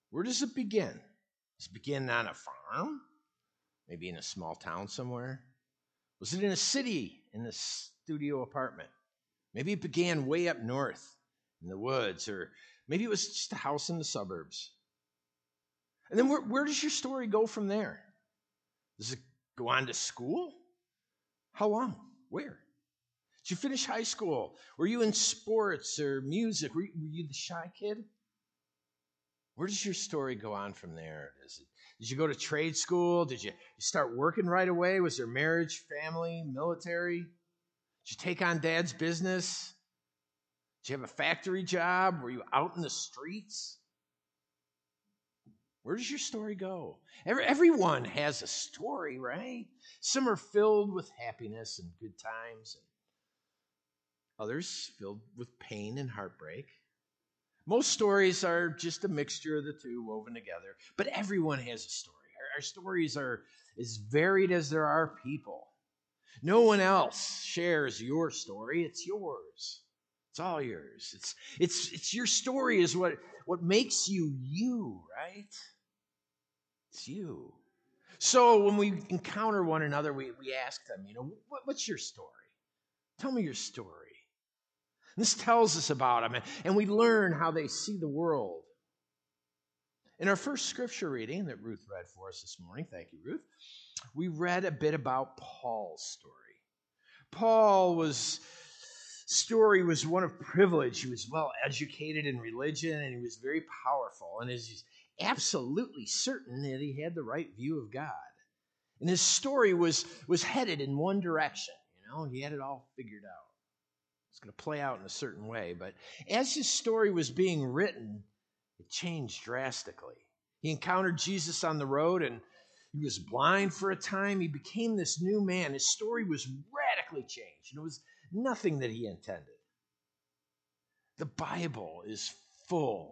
Where does it begin? Does it begin on a farm? Maybe in a small town somewhere? Was it in a city, in a studio apartment? Maybe it began way up north in the woods, or maybe it was just a house in the suburbs. And then where does your story go from there? Does it go on to school? How long? Where? Did you finish high school? Were you in sports or music? Were you the shy kid? Where does your story go on from there? Did you go to trade school? Did you start working right away? Was there marriage, family, military? Did you take on dad's business? Did you have a factory job? Were you out in the streets? Where does your story go? Everyone has a story, right? Some are filled with happiness and good times, and others filled with pain and heartbreak. Most stories are just a mixture of the two woven together, but everyone has a story. Our stories are as varied as there are people. No one else shares your story. It's yours. It's all yours. It's your story is what makes you you, right? It's you. So when we encounter one another, we ask them, what's your story? Tell me your story. This tells us about them, and we learn how they see the world. In our first scripture reading that Ruth read for us this morning, thank you, Ruth, we read a bit about Paul's story. Paul's story was one of privilege. He was well educated in religion, and he was very powerful, and he's absolutely certain that he had the right view of God. And his story was headed in one direction. He had it all figured out. It's going to play out in a certain way. But as his story was being written, it changed drastically. He encountered Jesus on the road, and he was blind for a time. He became this new man. His story was radically changed, and it was nothing that he intended. The Bible is full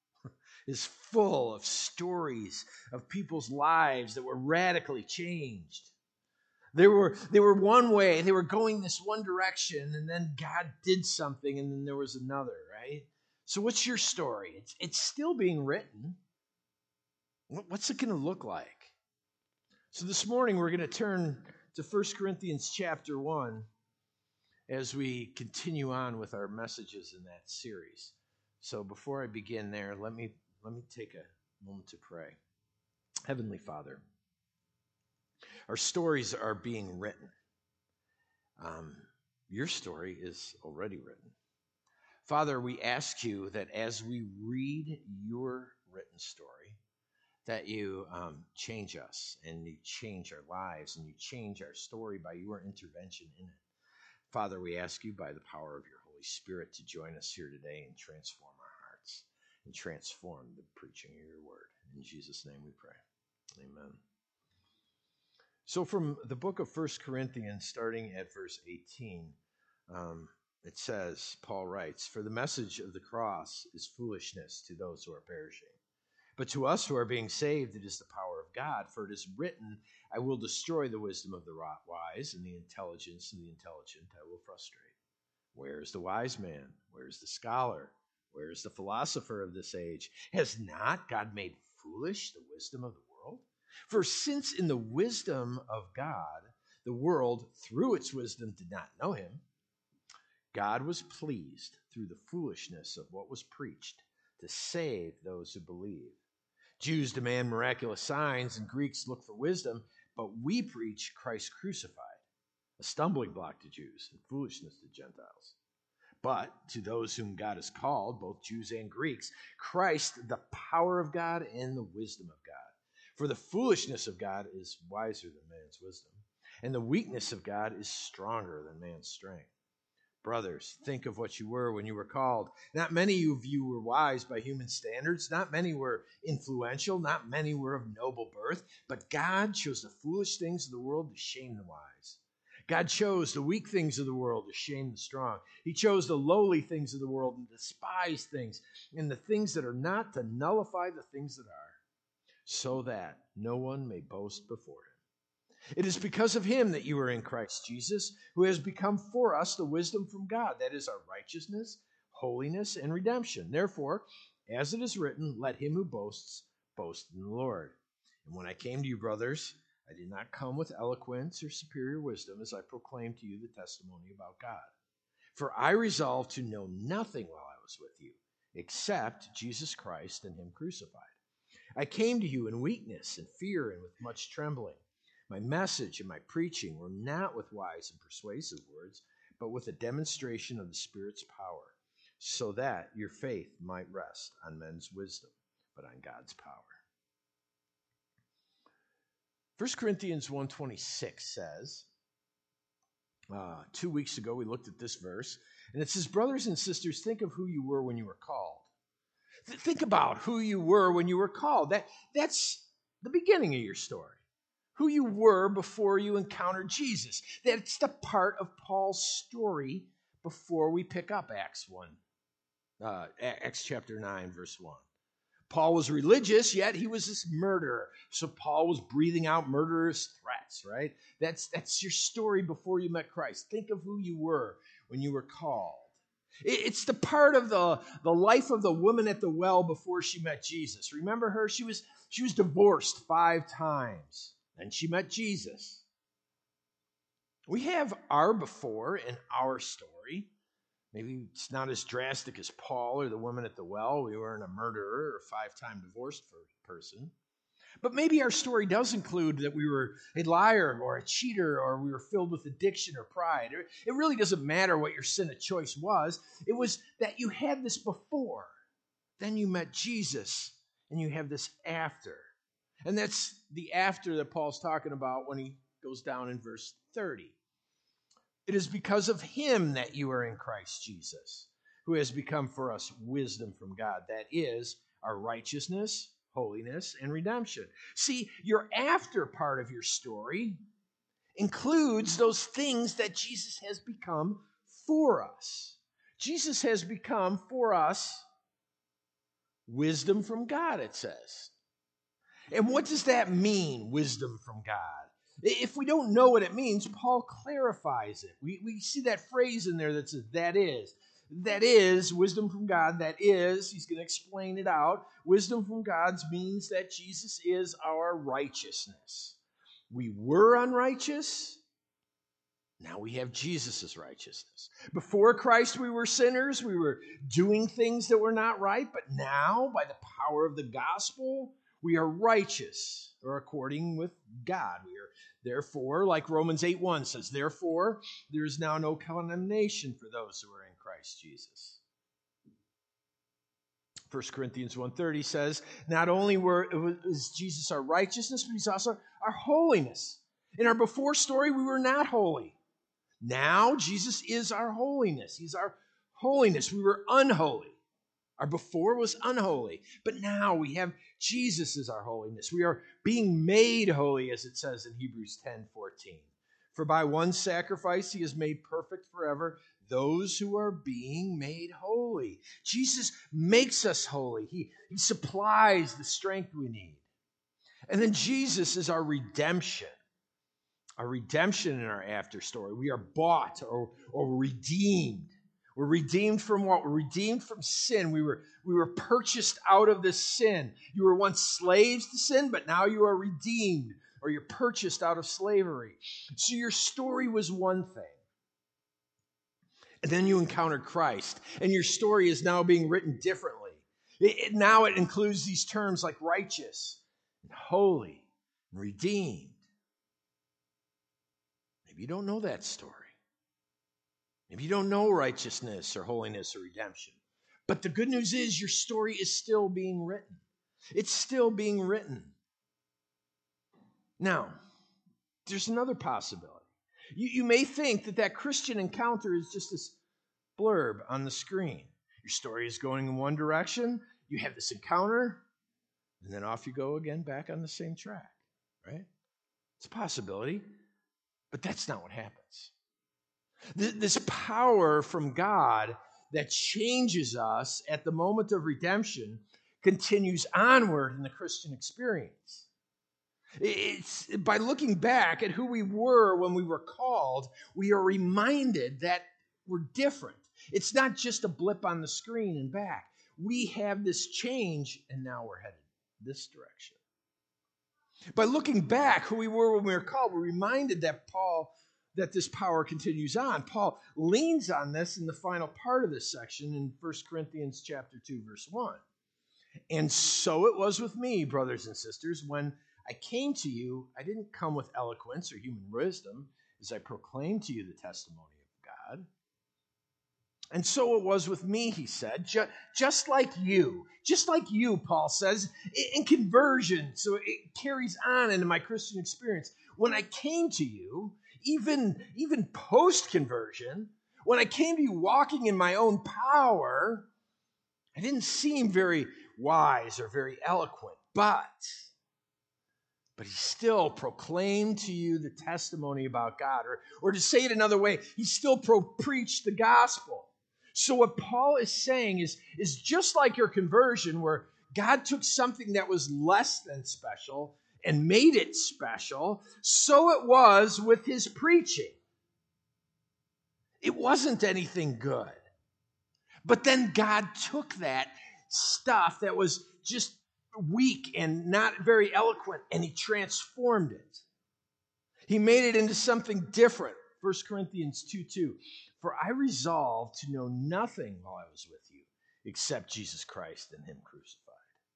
of stories of people's lives that were radically changed. They were one way, they were going this one direction, and then God did something, and then there was another, right? So what's your story? It's still being written. What's it going to look like? So this morning we're going to turn to 1 Corinthians chapter 1 as we continue on with our messages in that series. So before I begin there, let me take a moment to pray. Heavenly Father, our stories are being written. Your story is already written. Father, we ask you that as we read your written story, that you change us and you change our lives and you change our story by your intervention in it. Father, we ask you by the power of your Holy Spirit to join us here today and transform our hearts and transform the preaching of your word. In Jesus' name we pray. Amen. So from the book of 1 Corinthians, starting at verse 18, it says, Paul writes, "For the message of the cross is foolishness to those who are perishing. But to us who are being saved, it is the power of God. For it is written, I will destroy the wisdom of the wise, and the intelligence of the intelligent I will frustrate. Where is the wise man? Where is the scholar? Where is the philosopher of this age? Has not God made foolish the wisdom of the world? For since in the wisdom of God, the world through its wisdom did not know him, God was pleased through the foolishness of what was preached to save those who believe. Jews demand miraculous signs and Greeks look for wisdom, but we preach Christ crucified, a stumbling block to Jews and foolishness to Gentiles. But to those whom God has called, both Jews and Greeks, Christ, the power of God and the wisdom of God. For the foolishness of God is wiser than man's wisdom, and the weakness of God is stronger than man's strength. Brothers, think of what you were when you were called. Not many of you were wise by human standards. Not many were influential. Not many were of noble birth. But God chose the foolish things of the world to shame the wise. God chose the weak things of the world to shame the strong. He chose the lowly things of the world and despised things and the things that are not to nullify the things that are, so that no one may boast before him. It is because of him that you are in Christ Jesus, who has become for us the wisdom from God. That is our righteousness, holiness, and redemption. Therefore, As it is written, let him who boasts boast in the Lord. And when I came to you, brothers, I did not come with eloquence or superior wisdom as I proclaimed to you the testimony about God. For I resolved to know nothing while I was with you, except Jesus Christ and him crucified. I came to you in weakness and fear and with much trembling. My message and my preaching were not with wise and persuasive words, but with a demonstration of the Spirit's power, so that your faith might rest on men's wisdom, but on God's power. 1 Corinthians 1:26 says, 2 weeks ago we looked at this verse, and it says, brothers and sisters, think of who you were when you were called. Think about who you were when you were called. That's the beginning of your story. Who you were before you encountered Jesus. That's the part of Paul's story before we pick up Acts chapter 9, verse 1. Paul was religious, yet he was this murderer. So Paul was breathing out murderous threats, right? That's your story before you met Christ. Think of who you were when you were called. It's the part of the life of the woman at the well before she met Jesus. Remember her? She was divorced 5 times, and she met Jesus. We have our before in our story. Maybe it's not as drastic as Paul or the woman at the well. We weren't a murderer or a 5-time divorced person. But maybe our story does include that we were a liar or a cheater or we were filled with addiction or pride. It really doesn't matter what your sin of choice was. It was that you had this before. Then you met Jesus and you have this after. And that's the after that Paul's talking about when he goes down in verse 30. It is because of him that you are in Christ Jesus, who has become for us wisdom from God. That is our righteousness, holiness, and redemption. See, your after part of your story includes those things that Jesus has become for us. Jesus has become for us wisdom from God, it says. And what does that mean, wisdom from God? If we don't know what it means, Paul clarifies it. We see that phrase in there that says, that is, wisdom from God, that is, he's going to explain it out. Wisdom from God means that Jesus is our righteousness. We were unrighteous, now we have Jesus' righteousness. Before Christ, we were sinners, we were doing things that were not right, but now, by the power of the gospel, we are righteous, or according with God. We are therefore, like Romans 8:1 says, therefore, there is now no condemnation for those who are in Christ Jesus. 1 Corinthians 1:30 says, not only is Jesus our righteousness, but he's also our holiness. In our before story, we were not holy. Now, Jesus is our holiness. He's our holiness. We were unholy. Our before was unholy, but now we have Jesus as our holiness. We are being made holy, as it says in Hebrews 10:14. For by one sacrifice he has made perfect forever those who are being made holy. Jesus makes us holy. He supplies the strength we need. And then Jesus is our redemption. Our redemption in our after story. We are bought or redeemed. We're redeemed from what? We're redeemed from sin. We were purchased out of this sin. You were once slaves to sin, but now you are redeemed, or you're purchased out of slavery. So your story was one thing. And then you encountered Christ, and your story is now being written differently. Now it includes these terms like righteous, and holy, and redeemed. Maybe you don't know that story. Maybe you don't know righteousness or holiness or redemption. But the good news is your story is still being written. It's still being written. Now, there's another possibility. You may think that Christian encounter is just this blurb on the screen. Your story is going in one direction. You have this encounter, and then off you go again back on the same track, right? It's a possibility, but that's not what happens. This power from God that changes us at the moment of redemption continues onward in the Christian experience. It's by looking back at who we were when we were called, we are reminded that we're different. It's not just a blip on the screen and back. we have this change, and now we're headed this direction. By looking back, who we were when we were called, we're reminded that this power continues on. Paul leans on this in the final part of this section in 1 Corinthians chapter 2, verse 1. And so it was with me, brothers and sisters, when I came to you, I didn't come with eloquence or human wisdom as I proclaimed to you the testimony of God. And so it was with me, he said, just like you, Paul says, in conversion. So it carries on into my Christian experience. When I came to you, even post-conversion, when I came to you walking in my own power, I didn't seem very wise or very eloquent, but he still proclaimed to you the testimony about God. Or to say it another way, he still preached the gospel. So what Paul is saying is just like your conversion, where God took something that was less than special and made it special, so it was with his preaching. It wasn't anything good. But then God took that stuff that was just weak and not very eloquent, and he transformed it. He made it into something different. 1 Corinthians 2:2. For I resolved to know nothing while I was with you, except Jesus Christ and him crucified.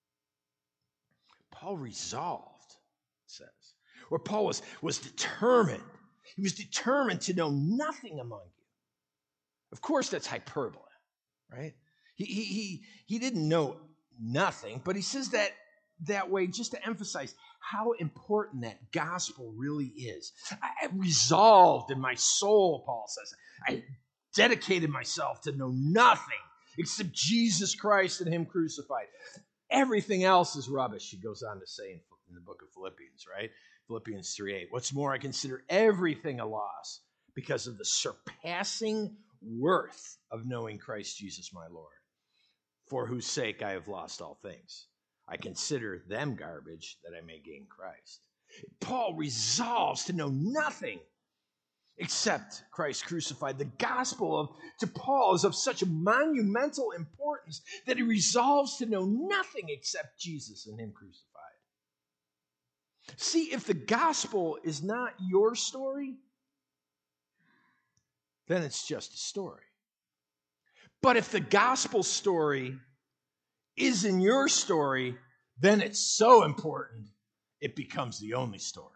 Paul resolved, it says. Or Paul was determined. He was determined to know nothing among you. Of course, that's hyperbole, right? He didn't know nothing, but he says that way just to emphasize how important that gospel really is. I resolved in my soul, Paul says. I dedicated myself to know nothing except Jesus Christ and him crucified. Everything else is rubbish, he goes on to say in the book of Philippians, right? Philippians 3:8. What's more, I consider everything a loss because of the surpassing worth of knowing Christ Jesus my Lord, for whose sake I have lost all things. I consider them garbage that I may gain Christ. Paul resolves to know nothing except Christ crucified. The gospel to Paul is of such a monumental importance that he resolves to know nothing except Jesus and him crucified. See, if the gospel is not your story, then it's just a story. But if the gospel story is in your story, then it's so important it becomes the only story.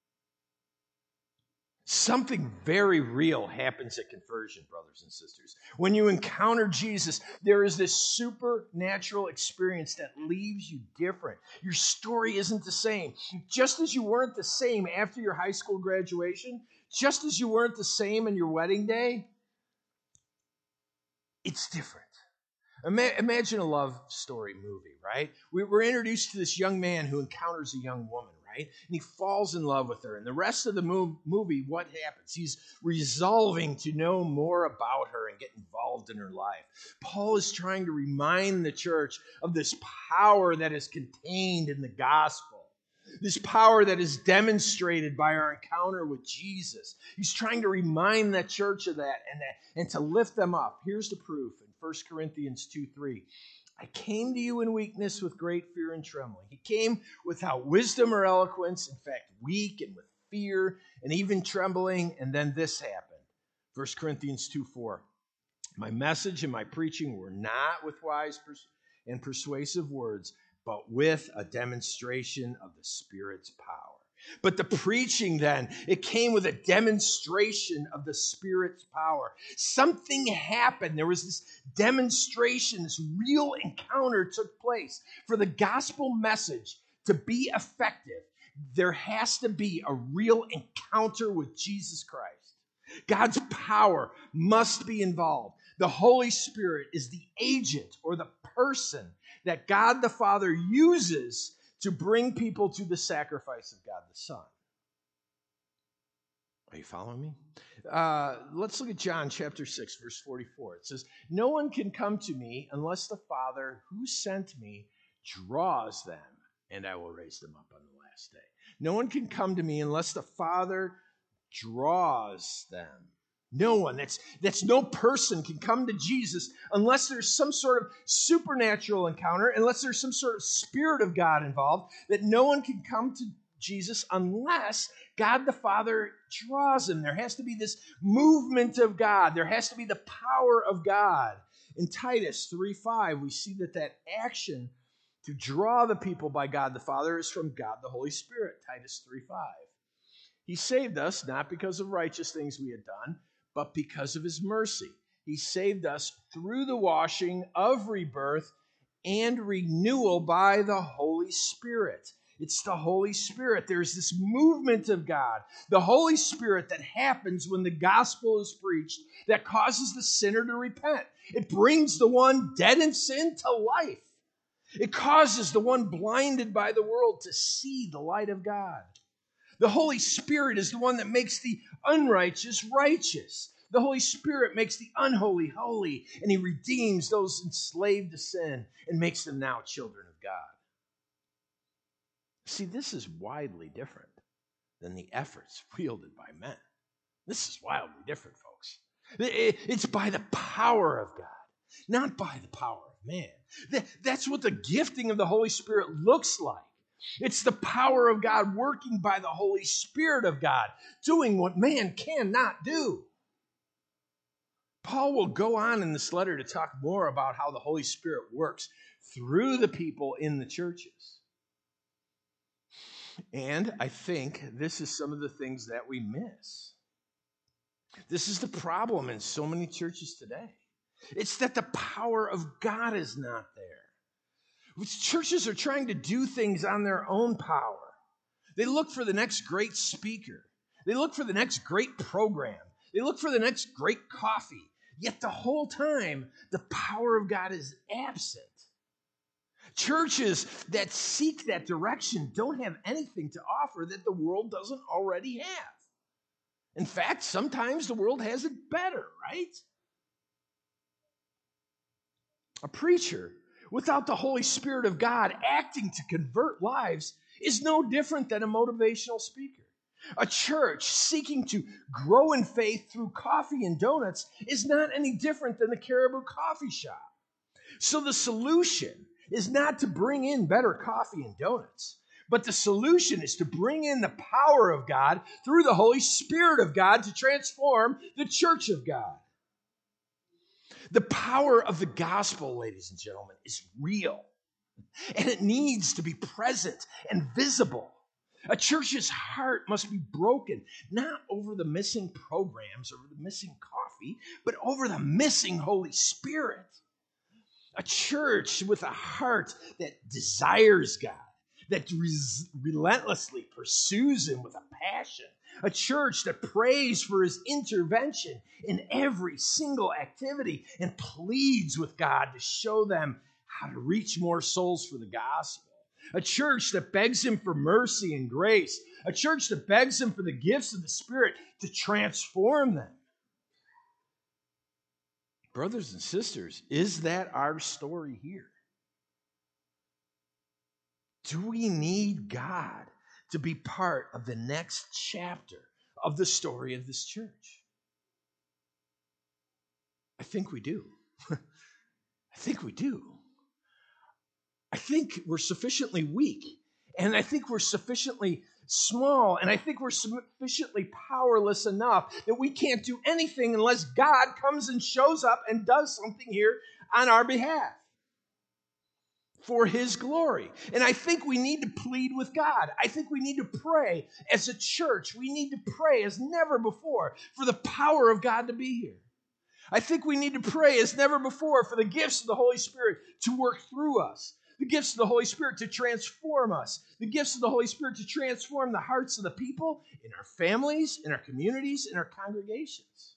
Something very real happens at conversion, brothers and sisters. When you encounter Jesus, there is this supernatural experience that leaves you different. Your story isn't the same. Just as you weren't the same after your high school graduation, just as you weren't the same on your wedding day, it's different. Imagine a love story movie, right? We're introduced to this young man who encounters a young woman, right? And he falls in love with her. And the rest of the movie, what happens? He's resolving to know more about her and get involved in her life. Paul is trying to remind the church of this power that is contained in the gospel. This power that is demonstrated by our encounter with Jesus. He's trying to remind the church of that and to lift them up. Here's the proof in 1 Corinthians 2:3. I came to you in weakness with great fear and trembling. He came without wisdom or eloquence, in fact, weak and with fear and even trembling. And then this happened. 1 Corinthians 2:4. My message and my preaching were not with wise and persuasive words, but with a demonstration of the Spirit's power. But the preaching then, it came with a demonstration of the Spirit's power. Something happened. There was this demonstration, this real encounter took place. For the gospel message to be effective, there has to be a real encounter with Jesus Christ. God's power must be involved. The Holy Spirit is the agent or the person that God the Father uses to bring people to the sacrifice of God the Son. Are you following me? Let's look at John chapter 6, verse 44. It says, no one can come to me unless the Father who sent me draws them, and I will raise them up on the last day. No one can come to me unless the Father draws them. No one, that's no person can come to Jesus unless there's some sort of supernatural encounter, unless there's some sort of Spirit of God involved, that no one can come to Jesus unless God the Father draws him. There has to be this movement of God. There has to be the power of God. In Titus 3:5, we see that action to draw the people by God the Father is from God the Holy Spirit. Titus 3:5. He saved us not because of righteous things we had done, but because of his mercy. He saved us through the washing of rebirth and renewal by the Holy Spirit. It's the Holy Spirit. There's this movement of God, the Holy Spirit, that happens when the gospel is preached that causes the sinner to repent. It brings the one dead in sin to life. It causes the one blinded by the world to see the light of God. The Holy Spirit is the one that makes the unrighteous righteous. The Holy Spirit makes the unholy holy, and he redeems those enslaved to sin and makes them now children of God. See, this is widely different than the efforts wielded by men. This is wildly different, folks. It's by the power of God, not by the power of man. That's what the gifting of the Holy Spirit looks like. It's the power of God working by the Holy Spirit of God, doing what man cannot do. Paul will go on in this letter to talk more about how the Holy Spirit works through the people in the churches. And I think this is some of the things that we miss. This is the problem in so many churches today. It's that the power of God is not there. Churches are trying to do things on their own power. They look for the next great speaker. They look for the next great program. They look for the next great coffee. Yet the whole time, the power of God is absent. Churches that seek that direction don't have anything to offer that the world doesn't already have. In fact, sometimes the world has it better, right? A preacher without the Holy Spirit of God acting to convert lives is no different than a motivational speaker. A church seeking to grow in faith through coffee and donuts is not any different than the Caribou Coffee Shop. So the solution is not to bring in better coffee and donuts, but the solution is to bring in the power of God through the Holy Spirit of God to transform the church of God. The power of the gospel, ladies and gentlemen, is real, and it needs to be present and visible. A church's heart must be broken, not over the missing programs, over the missing coffee, but over the missing Holy Spirit. A church with a heart that desires God, that relentlessly pursues him with a passion. A church that prays for his intervention in every single activity and pleads with God to show them how to reach more souls for the gospel. A church that begs him for mercy and grace. A church that begs him for the gifts of the Spirit to transform them. Brothers and sisters, is that our story here? Do we need God to be part of the next chapter of the story of this church? I think we do. I think we do. I think we're sufficiently weak, and I think we're sufficiently small, and I think we're sufficiently powerless enough that we can't do anything unless God comes and shows up and does something here on our behalf for his glory. And I think we need to plead with God. I think we need to pray as a church. We need to pray as never before for the power of God to be here. I think we need to pray as never before for the gifts of the Holy Spirit to work through us, the gifts of the Holy Spirit to transform us, the gifts of the Holy Spirit to transform the hearts of the people in our families, in our communities, in our congregations.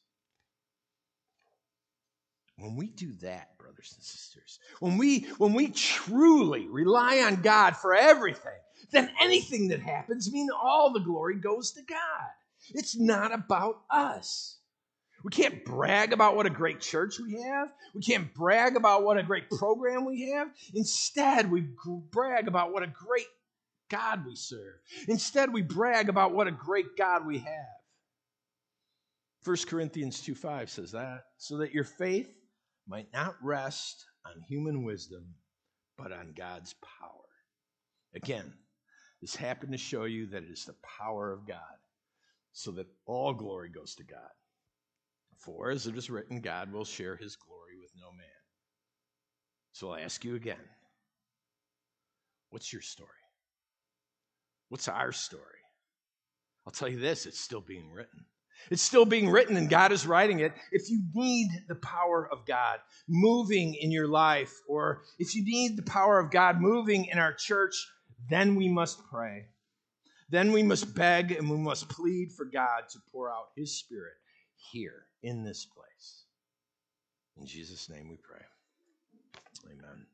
When we do that, brothers and sisters, when we truly rely on God for everything, then anything that happens means all the glory goes to God. It's not about us. We can't brag about what a great church we have. We can't brag about what a great program we have. Instead, we brag about what a great God we serve. Instead, we brag about what a great God we have. 1 Corinthians 2:5 says that, so that your faith might not rest on human wisdom, but on God's power. Again, this happened to show you that it is the power of God, so that all glory goes to God. For, as it is written, God will share his glory with no man. So I'll ask you again, what's your story? What's our story? I'll tell you this, it's still being written. It's still being written, and God is writing it. If you need the power of God moving in your life, or if you need the power of God moving in our church, then we must pray. Then we must beg and we must plead for God to pour out his Spirit here in this place. In Jesus' name we pray. Amen.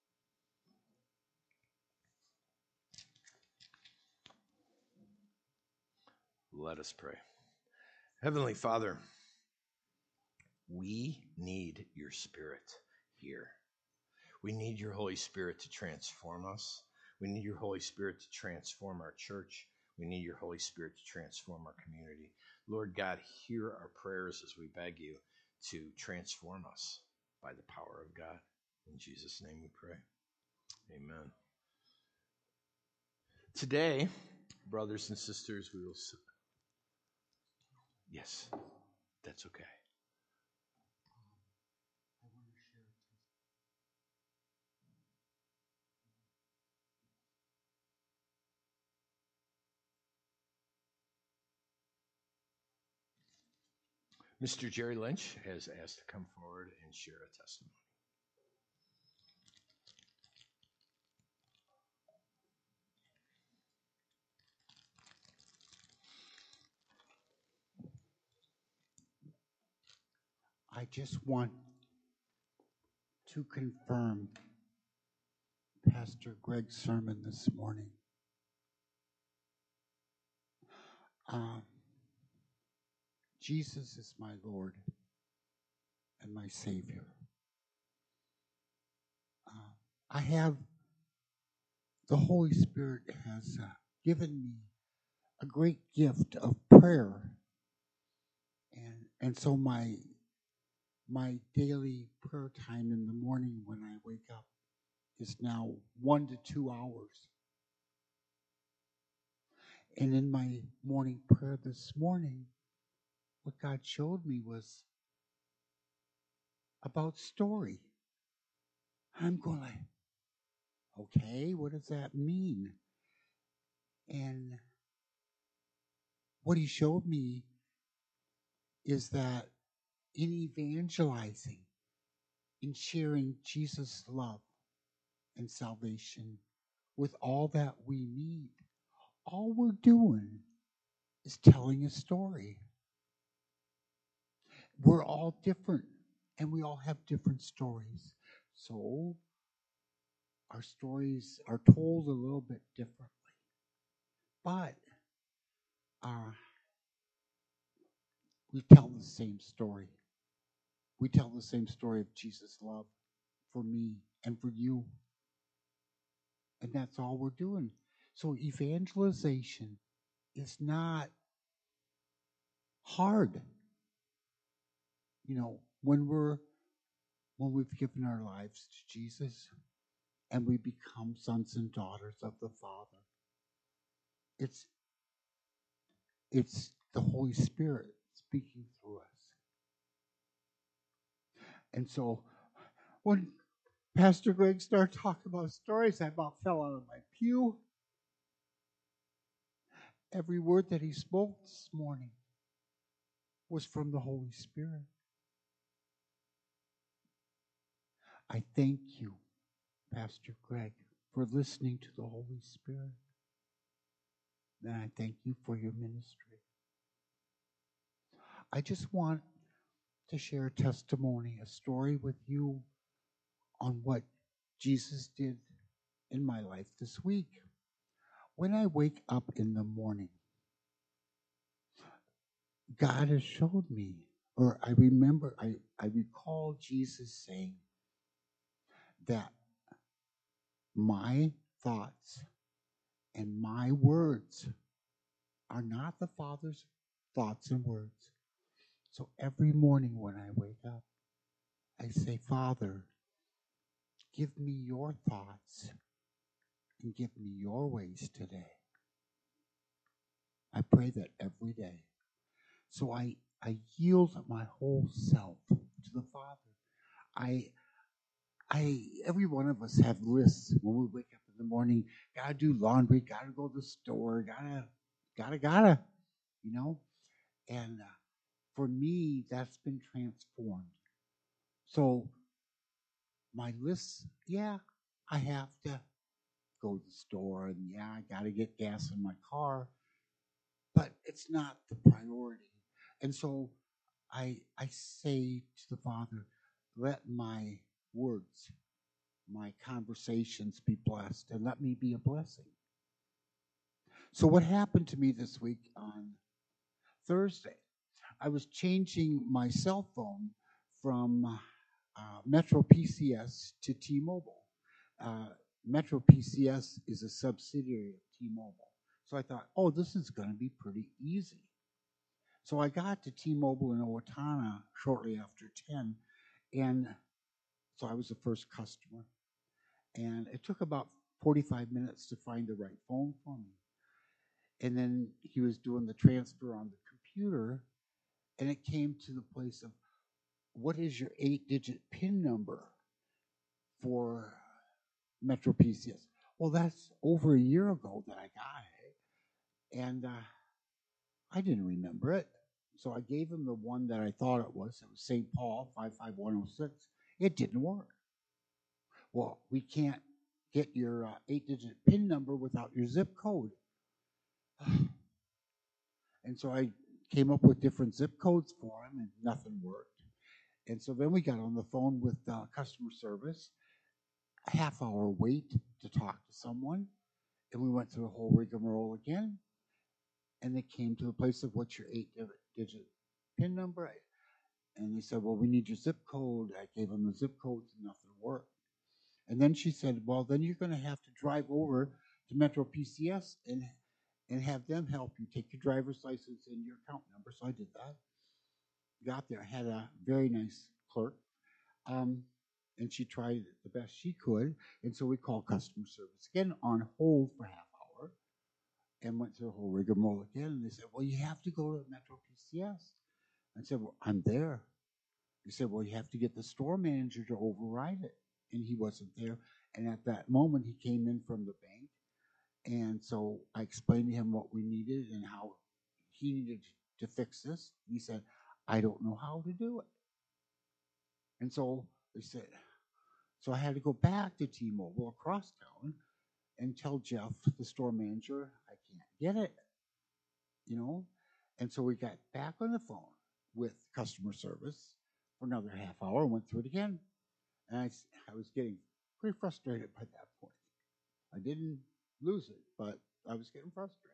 Let us pray. Heavenly Father, we need your Spirit here. We need your Holy Spirit to transform us. We need your Holy Spirit to transform our church. We need your Holy Spirit to transform our community. Lord God, hear our prayers as we beg you to transform us by the power of God. In Jesus' name we pray. Amen. Today, brothers and sisters, we will... Yes, that's okay. Mr. Jerry Lynch has asked to come forward and share a testimony. I just want to confirm Pastor Greg's sermon this morning. Jesus is my Lord and my Savior. I have, the Holy Spirit has given me a great gift of prayer. And so my daily prayer time in the morning when I wake up is now 1 to 2 hours. And in my morning prayer this morning, what God showed me was about story. I'm going like, okay, what does that mean? And what he showed me is that in evangelizing, in sharing Jesus' love and salvation with all that we need, all we're doing is telling a story. We're all different, and we all have different stories. So our stories are told a little bit differently. But we tell the same story. We tell the same story of Jesus' love for me and for you. And that's all we're doing. So evangelization is not hard. You know, when we've given our lives to Jesus and we become sons and daughters of the Father, it's the Holy Spirit speaking through us. And so when Pastor Greg started talking about stories, I about fell out of my pew. Every word that he spoke this morning was from the Holy Spirit. I thank you, Pastor Greg, for listening to the Holy Spirit. And I thank you for your ministry. I just want to share a testimony, a story with you on what Jesus did in my life this week. When I wake up in the morning, God has showed me, or I recall Jesus saying that my thoughts and my words are not the Father's thoughts and words. So every morning when I wake up, I say, Father, give me your thoughts and give me your ways today. I pray that every day. So I yield my whole self to the Father. I every one of us have lists when we wake up in the morning. Gotta do laundry. Gotta go to the store. Gotta. You know. And for me, that's been transformed. So my lists, yeah, I have to go to the store, and yeah, I gotta get gas in my car, but it's not the priority. And so I say to the Father, let my words, my conversations be blessed, and let me be a blessing. So what happened to me this week on Thursday? I was changing my cell phone from Metro PCS to T-Mobile. Uh, Metro PCS is a subsidiary of T-Mobile. So I thought, oh, this is going to be pretty easy. So I got to T-Mobile in Owatonna shortly after 10, and so I was the first customer. And it took about 45 minutes to find the right phone for me. And then he was doing the transfer on the computer, and it came to the place of, what is your 8-digit PIN number for Metro PCS? Well, that's over a year ago that I got it, and I didn't remember it. So I gave him the one that I thought it was. It was St. Paul 55106. It didn't work. Well, we can't get your 8-digit PIN number without your zip code. And so I came up with different zip codes for him, and nothing worked. And so then we got on the phone with customer service, a half-hour wait to talk to someone, and we went through the whole rigmarole again. And they came to the place of, what's your 8-digit PIN number? And they said, well, we need your zip code. I gave them the zip codes, and nothing worked. And then she said, well, then you're going to have to drive over to Metro PCS and have them help you take your driver's license and your account number. So I did that. Got there. I had a very nice clerk. And she tried the best she could. And so we called customer service again, on hold for half hour, and went through the whole rigmarole again. And they said, well, you have to go to Metro PCS. I said, well, I'm there. They said, well, you have to get the store manager to override it. And he wasn't there. And at that moment, he came in from the bank. And so I explained to him what we needed and how he needed to fix this. He said, I don't know how to do it. And so they said, so I had to go back to T-Mobile across town and tell Jeff, the store manager, I can't get it, you know? And so we got back on the phone with customer service for another half hour and went through it again. And I was getting pretty frustrated by that point. I didn't lose it, but I was getting frustrated.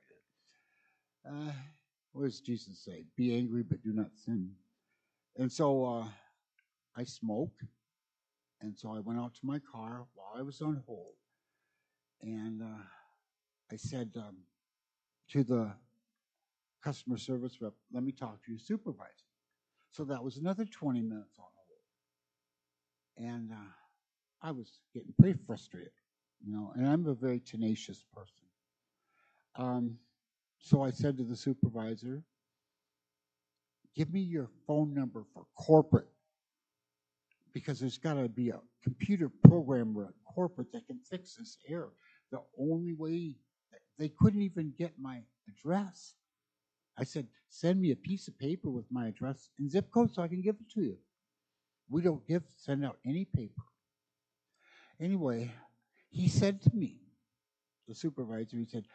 What does Jesus say? Be angry, but do not sin. And so I smoke. And so I went out to my car while I was on hold. And I said to the customer service rep, let me talk to your supervisor. So that was another 20 minutes on hold. And I was getting pretty frustrated, you know, and I'm a very tenacious person. So I said to the supervisor, give me your phone number for corporate, because there's got to be a computer programmer at corporate that can fix this error. The only way, they couldn't even get my address. I said, send me a piece of paper with my address and zip code so I can give it to you. We don't send out any paper. Anyway, he said to me, the supervisor, he said,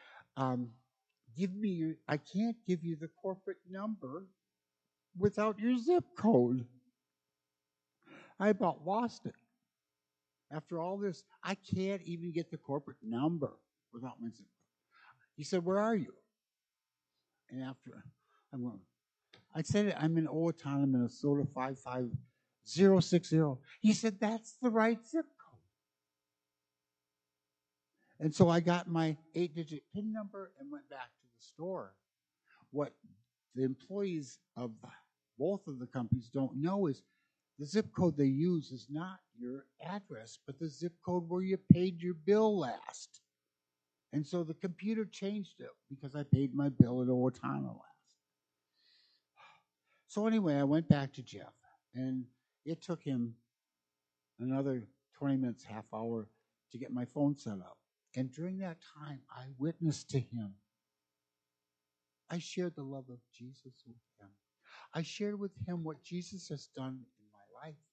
I can't give you the corporate number without your zip code. I about lost it. After all this, I can't even get the corporate number without my zip code. He said, where are you? And after, I said, I'm in Owatonna, Minnesota, 55060. He said, that's the right zip code. And so I got my 8-digit PIN number and went back to the store. What the employees of both of the companies don't know is the zip code they use is not your address, but the zip code where you paid your bill last. And so the computer changed it because I paid my bill at Owatonna last. So anyway, I went back to Jeff, and it took him another 20 minutes, half hour to get my phone set up. And during that time, I witnessed to him. I shared the love of Jesus with him. I shared with him what Jesus has done in my life.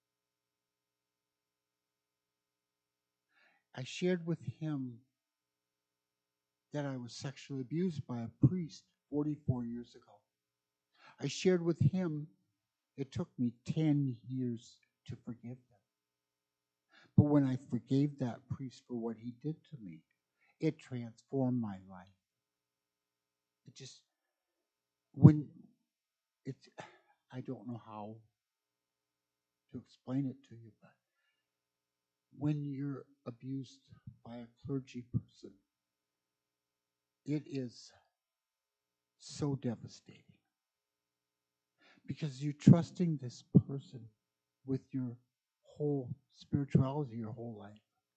I shared with him that I was sexually abused by a priest 44 years ago. I shared with him it took me 10 years to forgive him. But when I forgave that priest for what he did to me, it transformed my life. It just, when it's, I don't know how to explain it to you, but when you're abused by a clergy person, it is so devastating because you're trusting this person with your whole spirituality, your whole life.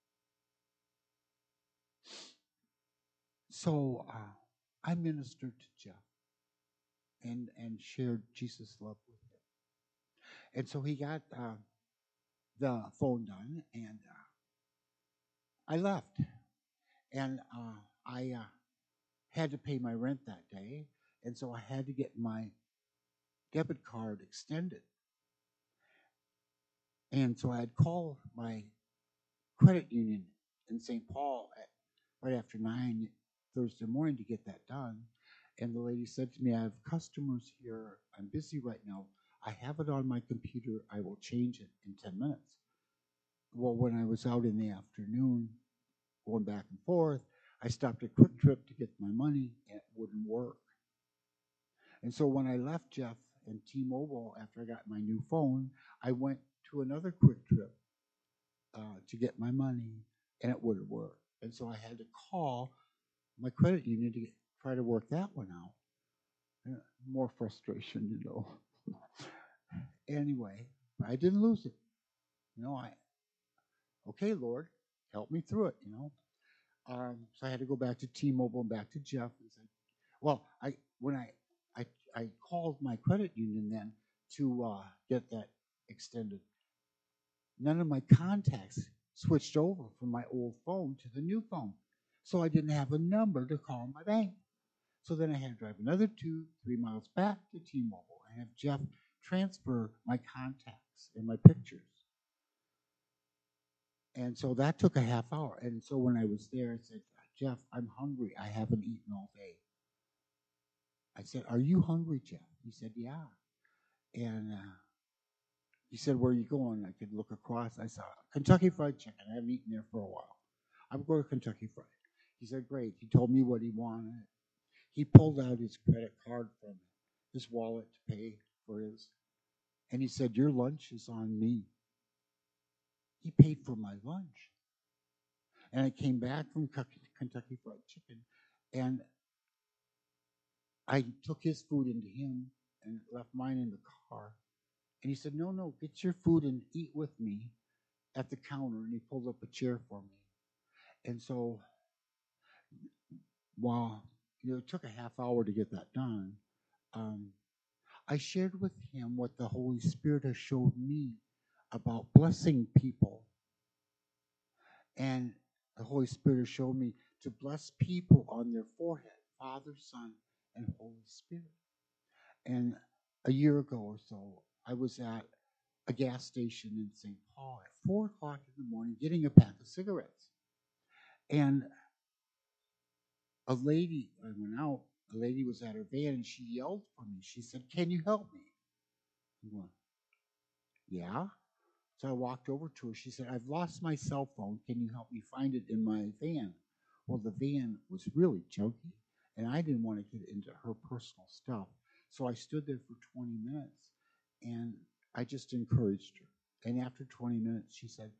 So I ministered to Jeff and shared Jesus' love with him. And so he got the phone done, and I left. And I had to pay my rent that day, and so I had to get my debit card extended. And so I had called my credit union in St. Paul right after 9 Thursday morning to get that done. And the lady said to me, I have customers here. I'm busy right now. I have it on my computer. I will change it in 10 minutes. Well, when I was out in the afternoon going back and forth, I stopped at Quick Trip to get my money, and it wouldn't work. And so when I left Jeff and T-Mobile after I got my new phone, I went to another Quick Trip to get my money, and it wouldn't work. And so I had to call my credit union to try to work that one out. More frustration, you know. Anyway, I didn't lose it. You know, okay, Lord, help me through it, you know. So I had to go back to T-Mobile and back to Jeff and said, well, when I called my credit union then to get that extended. None of my contacts switched over from my old phone to the new phone. So I didn't have a number to call my bank. So then I had to drive another 2-3 miles back to T-Mobile and have Jeff transfer my contacts and my pictures. And so that took a half hour. And so when I was there, I said, Jeff, I'm hungry. I haven't eaten all day. I said, are you hungry, Jeff? He said, yeah. And he said, where are you going? I could look across. I saw Kentucky Fried Chicken. I haven't eaten there for a while. I'm going to Kentucky Fried. He said, great. He told me what he wanted. He pulled out his credit card from his wallet to pay for his. And he said, your lunch is on me. He paid for my lunch. And I came back from Kentucky Fried Chicken, and I took his food into him and left mine in the car. And he said, no, get your food and eat with me at the counter. And he pulled up a chair for me. And so while it took a half hour to get that done, I shared with him what the Holy Spirit has showed me about blessing people. And the Holy Spirit has shown me to bless people on their forehead, Father, Son, and Holy Spirit. And a year ago or so, I was at a gas station in St. Paul at 4 o'clock in the morning getting a pack of cigarettes. And a lady, I went out, a lady was at her van and she yelled for me. She said, can you help me? I went, yeah. So I walked over to her. She said, I've lost my cell phone. Can you help me find it in my van? Well, the van was really junky, and I didn't want to get into her personal stuff. So I stood there for 20 minutes, and I just encouraged her. And after 20 minutes, she said,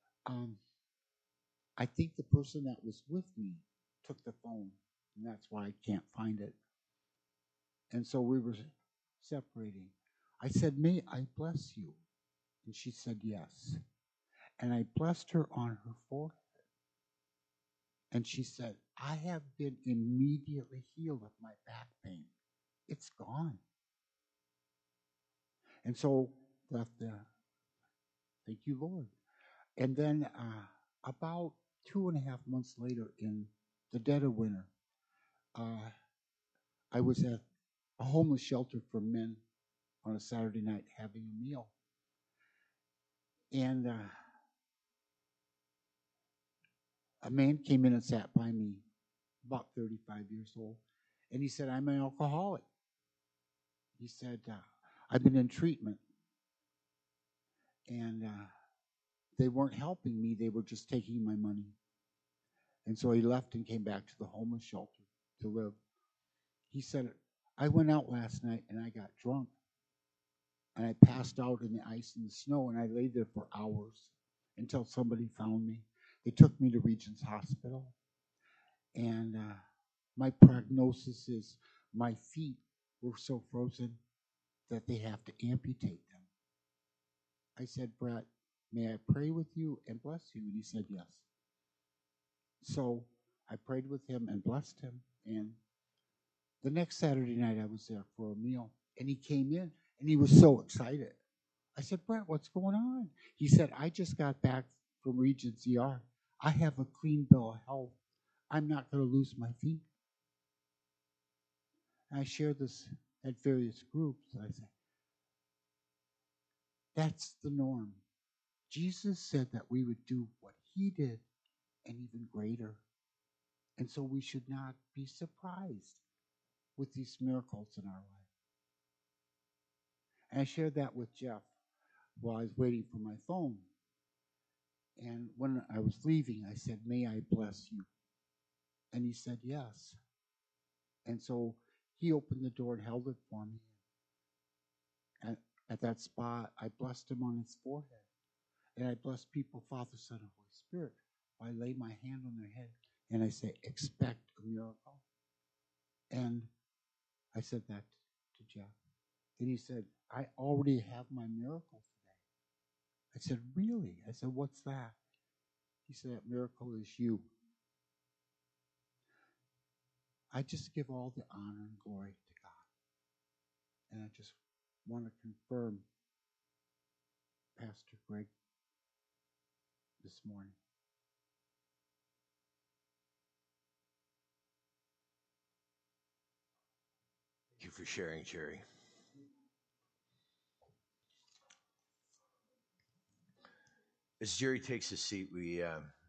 I think the person that was with me took the phone, and that's why I can't find it. And so we were separating. I said, may I bless you? And she said, yes. And I blessed her on her forehead. And she said, I have been immediately healed of my back pain. It's gone. And so left there. Thank you, Lord. And then about 2.5 months later, in the dead of winter, I was at a homeless shelter for men on a Saturday night having a meal. And a man came in and sat by me, about 35 years old. And he said, I'm an alcoholic. He said, I've been in treatment. And they weren't helping me. They were just taking my money. And so he left and came back to the homeless shelter to live. He said, I went out last night and I got drunk. And I passed out in the ice and the snow, and I lay there for hours until somebody found me. They took me to Regents Hospital. And my prognosis is my feet were so frozen that they have to amputate them. I said, Brett, may I pray with you and bless you? And he said, yes. So I prayed with him and blessed him. And the next Saturday night, I was there for a meal. And he came in, and he was so excited. I said, Brett, what's going on? He said, I just got back from Regents ER. I have a clean bill of health. I'm not going to lose my feet. And I shared this at various groups. I said, that's the norm. Jesus said that we would do what he did and even greater. And so we should not be surprised with these miracles in our life. And I shared that with Jeff while I was waiting for my phone. And when I was leaving, I said, may I bless you? And he said, yes. And so he opened the door and held it for me. And at that spot, I blessed him on his forehead. And I bless people, Father, Son, and Holy Spirit. I lay my hand on their head and I say, expect a miracle. And I said that to Jeff. And he said, I already have my miracle today. I said, really? I said, what's that? He said, that miracle is you. I just give all the honor and glory to God. And I just want to confirm Pastor Greg this morning. Thank you for sharing, Jerry. As Jerry takes his seat, we